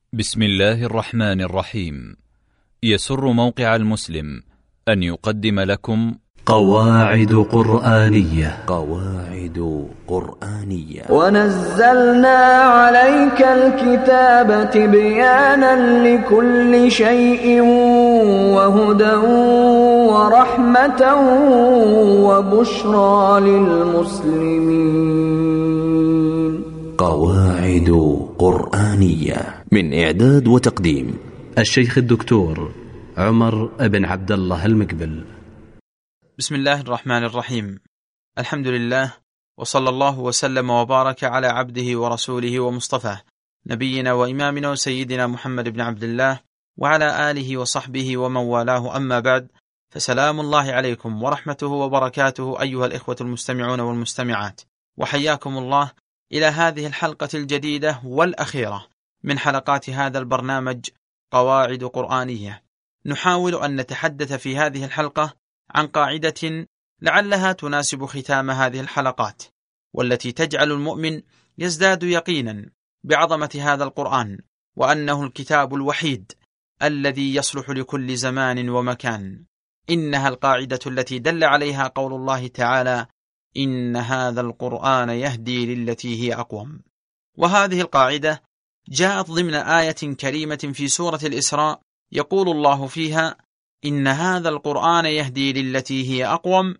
بسم الله الرحمن الرحيم. يسر موقع المسلم أن يقدم لكم قواعد قرآنية. ونزلنا عليك الكتاب تبيانا لكل شيء وهدى ورحمة وبشرى للمسلمين. قواعد قرآنية من إعداد وتقديم الشيخ الدكتور عمر بن عبد الله المقبل. بسم الله الرحمن الرحيم. الحمد لله، وصلى الله وسلم وبارك على عبده ورسوله ومصطفاه نبينا وإمامنا وسيدنا محمد بن عبد الله وعلى آله وصحبه ومن والاه، أما بعد، فسلام الله عليكم ورحمته وبركاته أيها الإخوة المستمعون والمستمعات، وحياكم الله إلى هذه الحلقة الجديدة والأخيرة من حلقات هذا البرنامج قواعد قرآنية. نحاول أن نتحدث في هذه الحلقة عن قاعدة لعلها تناسب ختام هذه الحلقات، والتي تجعل المؤمن يزداد يقينا بعظمة هذا القرآن، وأنه الكتاب الوحيد الذي يصلح لكل زمان ومكان. إنها القاعدة التي دل عليها قول الله تعالى: إن هذا القرآن يهدي للتي هي أقوم. وهذه القاعدة جاءت ضمن آية كريمة في سورة الإسراء، يقول الله فيها: إن هذا القرآن يهدي للتي هي أقوم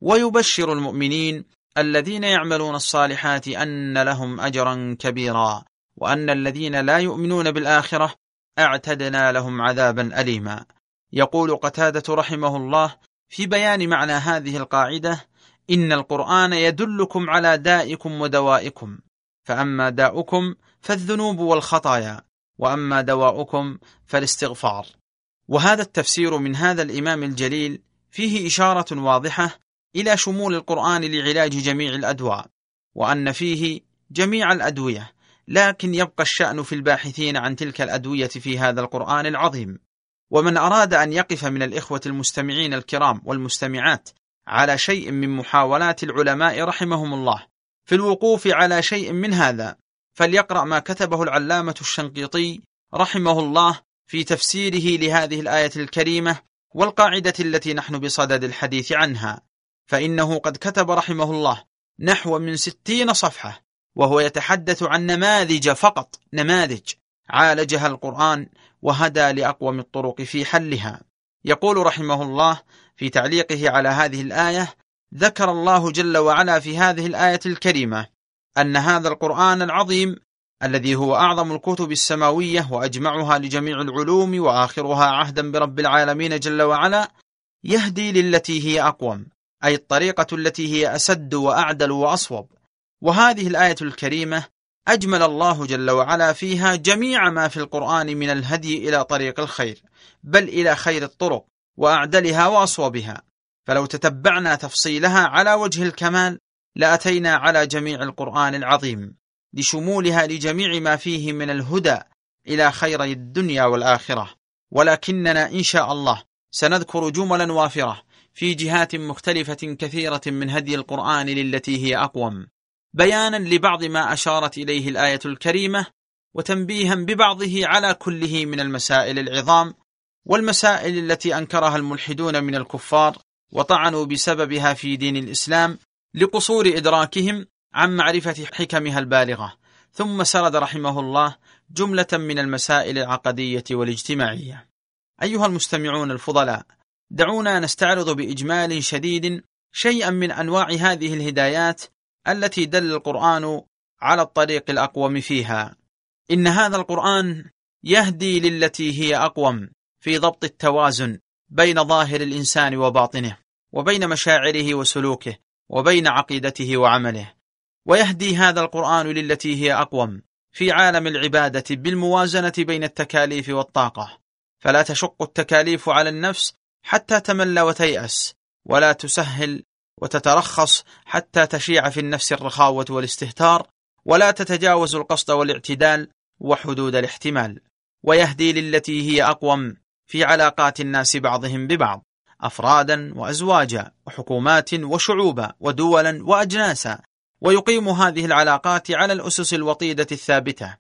ويبشر المؤمنين الذين يعملون الصالحات أن لهم أجرا كبيرا وأن الذين لا يؤمنون بالآخرة أعتدنا لهم عذابا أليما. يقول قتادة رحمه الله في بيان معنى هذه القاعدة: إن القرآن يدلكم على دائكم ودوائكم، فأما داؤكم فالذنوب والخطايا، وأما دواؤكم فالاستغفار. وهذا التفسير من هذا الإمام الجليل فيه إشارة واضحة إلى شمول القرآن لعلاج جميع الأدواء، وأن فيه جميع الأدوية، لكن يبقى الشأن في الباحثين عن تلك الأدوية في هذا القرآن العظيم. ومن أراد أن يقف من الإخوة المستمعين الكرام والمستمعات على شيء من محاولات العلماء رحمهم الله في الوقوف على شيء من هذا، فليقرأ ما كتبه العلامة الشنقيطي رحمه الله في تفسيره لهذه الآية الكريمة والقاعدة التي نحن بصدد الحديث عنها، فإنه قد كتب رحمه الله نحو من 60 صفحة، وهو يتحدث عن نماذج فقط، نماذج عالجها القرآن وهدى لأقوم الطرق في حلها. يقول رحمه الله في تعليقه على هذه الآية: ذكر الله جل وعلا في هذه الآية الكريمة أن هذا القرآن العظيم الذي هو أعظم الكتب السماوية وأجمعها لجميع العلوم وآخرها عهدا برب العالمين جل وعلا يهدي للتي هي أقوم، أي الطريقة التي هي أسد وأعدل وأصوب. وهذه الآية الكريمة أجمل الله جل وعلا فيها جميع ما في القرآن من الهدي إلى طريق الخير، بل إلى خير الطرق وأعدلها وأصوبها. فلو تتبعنا تفصيلها على وجه الكمال لأتينا على جميع القرآن العظيم لشمولها لجميع ما فيه من الهدى إلى خيري الدنيا والآخرة. ولكننا إن شاء الله سنذكر جملا وافرة في جهات مختلفة كثيرة من هدي القرآن للتي هي أقوم، بيانا لبعض ما أشارت إليه الآية الكريمة، وتنبيها ببعضه على كله من المسائل العظام والمسائل التي أنكرها الملحدون من الكفار وطعنوا بسببها في دين الإسلام لقصور إدراكهم عن معرفة حكمها البالغة. ثم سرد رحمه الله جملة من المسائل العقدية والاجتماعية. أيها المستمعون الفضلاء، دعونا نستعرض بإجمال شديد شيئا من أنواع هذه الهدايات التي دل القرآن على الطريق الأقوم فيها. إن هذا القرآن يهدي للتي هي أقوم في ضبط التوازن بين ظاهر الإنسان وباطنه، وبين مشاعره وسلوكه، وبين عقيدته وعمله. ويهدي هذا القرآن للتي هي أقوم في عالم العبادة بالموازنة بين التكاليف والطاقة، فلا تشق التكاليف على النفس حتى تمل وتيأس، ولا تسهل وتترخص حتى تشيع في النفس الرخاوة والاستهتار، ولا تتجاوز القصد والاعتدال وحدود الاحتمال. ويهدي للتي هي أقوم في علاقات الناس بعضهم ببعض، أفرادا وأزواجا وحكومات وشعوبا ودولا وأجناسا، ويقيم هذه العلاقات على الأسس الوطيدة الثابتة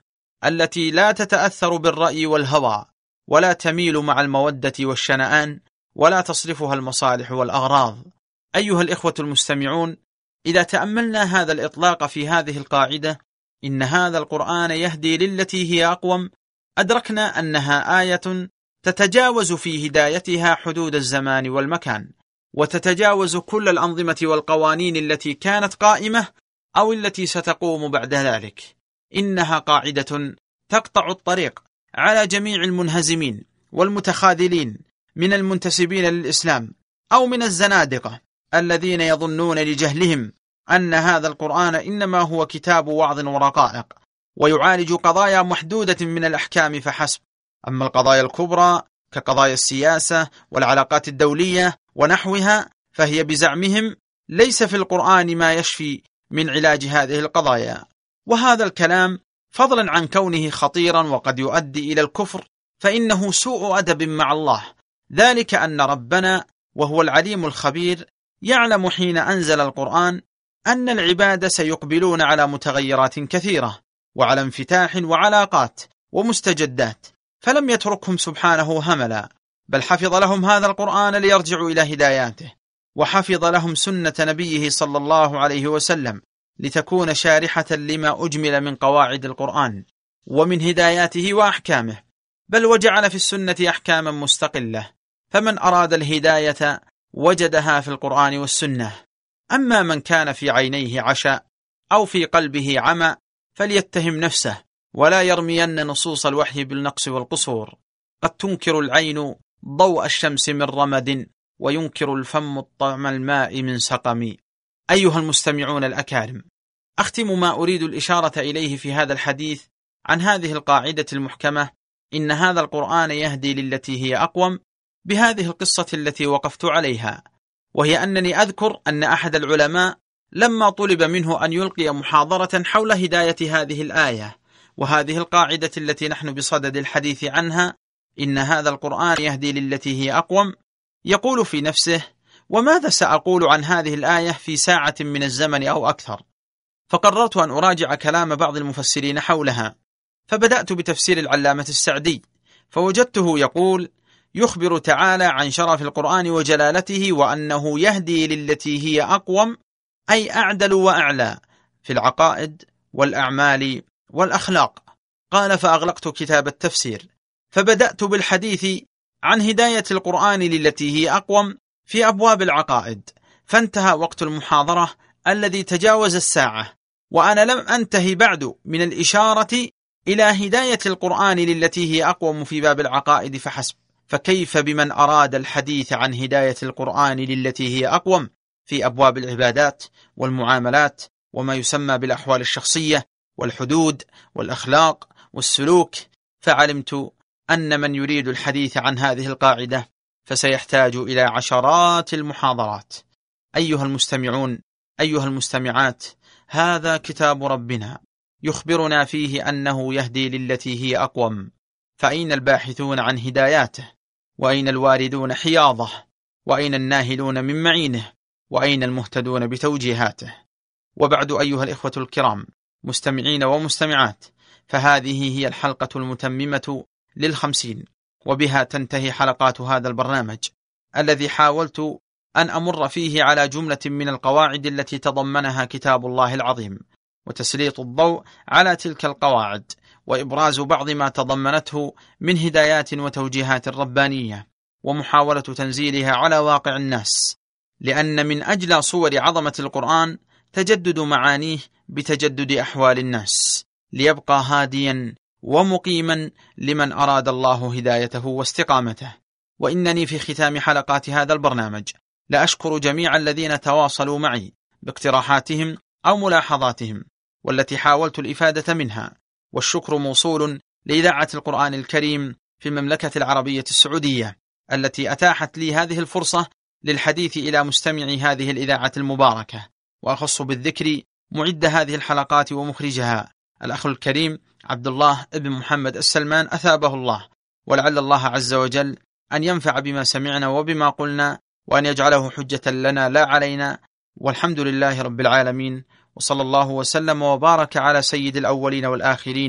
التي لا تتأثر بالرأي والهوى، ولا تميل مع المودة والشنآن، ولا تصرفها المصالح والأغراض. أيها الإخوة المستمعون، إذا تأملنا هذا الإطلاق في هذه القاعدة، إن هذا القرآن يهدي للتي هي أقوم، أدركنا أنها آية تتجاوز في هدايتها حدود الزمان والمكان، وتتجاوز كل الأنظمة والقوانين التي كانت قائمة أو التي ستقوم بعد ذلك. إنها قاعدة تقطع الطريق على جميع المنهزمين والمتخاذلين من المنتسبين للإسلام أو من الزنادقة الذين يظنون لجهلهم أن هذا القرآن إنما هو كتاب وعظ ورقائق، ويعالج قضايا محدودة من الأحكام فحسب. أما القضايا الكبرى كقضايا السياسة والعلاقات الدولية ونحوها، فهي بزعمهم ليس في القرآن ما يشفي من علاج هذه القضايا. وهذا الكلام فضلا عن كونه خطيرا وقد يؤدي إلى الكفر، فإنه سوء أدب مع الله، ذلك أن ربنا وهو العليم الخبير يعلم حين أنزل القرآن أن العباد سيقبلون على متغيرات كثيرة وعلى انفتاح وعلاقات ومستجدات، فلم يتركهم سبحانه هملا، بل حفظ لهم هذا القرآن ليرجعوا إلى هداياته، وحفظ لهم سنة نبيه صلى الله عليه وسلم لتكون شارحة لما أجمل من قواعد القرآن ومن هداياته وأحكامه، بل وجعل في السنة أحكاما مستقلة، فمن أراد الهداية وجدها في القرآن والسنة. أما من كان في عينيه عشاء أو في قلبه عمى فليتهم نفسه، ولا يرمين نصوص الوحي بالنقص والقصور. قد تنكر العين ضوء الشمس من رمد، وينكر الفم طعم الماء من سقم. أيها المستمعون الأكارم، أختم ما أريد الإشارة إليه في هذا الحديث عن هذه القاعدة المحكمة، إن هذا القرآن يهدي للتي هي أقوم، بهذه القصة التي وقفت عليها، وهي أنني أذكر أن أحد العلماء لما طلب منه أن يلقي محاضرة حول هداية هذه الآية وهذه القاعدة التي نحن بصدد الحديث عنها، إن هذا القرآن يهدي للتي هي أقوم، يقول في نفسه: وماذا سأقول عن هذه الآية في ساعة من الزمن أو أكثر؟ فقررت أن أراجع كلام بعض المفسرين حولها، فبدأت بتفسير العلامة السعدي، فوجدته يقول: يخبر تعالى عن شرف القرآن وجلالته، وأنه يهدي للتي هي أقوم، أي أعدل وأعلى في العقائد والأعمال والأخلاق. قال: فأغلقت كتاب التفسير، فبدأت بالحديث عن هداية القرآن للتي هي أقوم في أبواب العقائد، فانتهى وقت المحاضرة الذي تجاوز الساعة، وأنا لم أنتهي بعد من الإشارة إلى هداية القرآن للتي هي أقوم في باب العقائد فحسب، فكيف بمن أراد الحديث عن هداية القرآن للتي هي أقوم في أبواب العبادات والمعاملات وما يسمى بالأحوال الشخصية والحدود والأخلاق والسلوك؟ فعلمت أن من يريد الحديث عن هذه القاعدة فسيحتاج إلى عشرات المحاضرات. أيها المستمعون، أيها المستمعات، هذا كتاب ربنا يخبرنا فيه أنه يهدي للتي هي أقوم، فأين الباحثون عن هداياته؟ وأين الواردون حياضه؟ وأين الناهلون من معينه؟ وأين المهتدون بتوجيهاته؟ وبعد أيها الإخوة الكرام مستمعين ومستمعات، فهذه هي الحلقة المتممة لل50، وبها تنتهي حلقات هذا البرنامج الذي حاولت أن أمر فيه على جملة من القواعد التي تضمنها كتاب الله العظيم، وتسليط الضوء على تلك القواعد، وإبراز بعض ما تضمنته من هدايات وتوجيهات ربانية، ومحاولة تنزيلها على واقع الناس، لأن من أجل صور عظمة القرآن تجدد معانيه بتجدد أحوال الناس، ليبقى هاديا ومقيما لمن أراد الله هدايته واستقامته. وإنني في ختام حلقات هذا البرنامج لأشكر جميع الذين تواصلوا معي باقتراحاتهم أو ملاحظاتهم، والتي حاولت الإفادة منها، والشكر موصول لإذاعة القرآن الكريم في المملكة العربية السعودية، التي أتاحت لي هذه الفرصة للحديث إلى مستمعي هذه الإذاعة المباركة. وأخص بالذكر معد هذه الحلقات ومخرجها الأخ الكريم عبد الله ابن محمد السلمان أثابه الله، ولعل الله عز وجل أن ينفع بما سمعنا وبما قلنا، وأن يجعله حجة لنا لا علينا، والحمد لله رب العالمين، وصلى الله وسلم وبارك على سيد الأولين والآخرين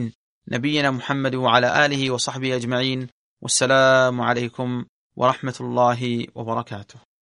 نبينا محمد وعلى آله وصحبه أجمعين. والسلام عليكم ورحمة الله وبركاته.